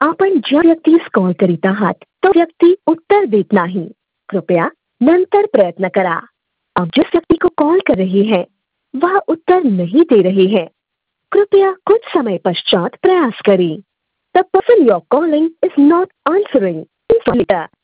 आपण ज्या व्यक्तीस कॉल करीत आहात तो व्यक्ती उत्तर देत नहीं। कृपया नंतर प्रयत्न करा। अब जिस व्यक्ति को कॉल कर रही है वह उत्तर नहीं दे रहे हैं। कृपया कुछ समय पश्चात प्रयास करें। The person you're calling is not answering. Please call later.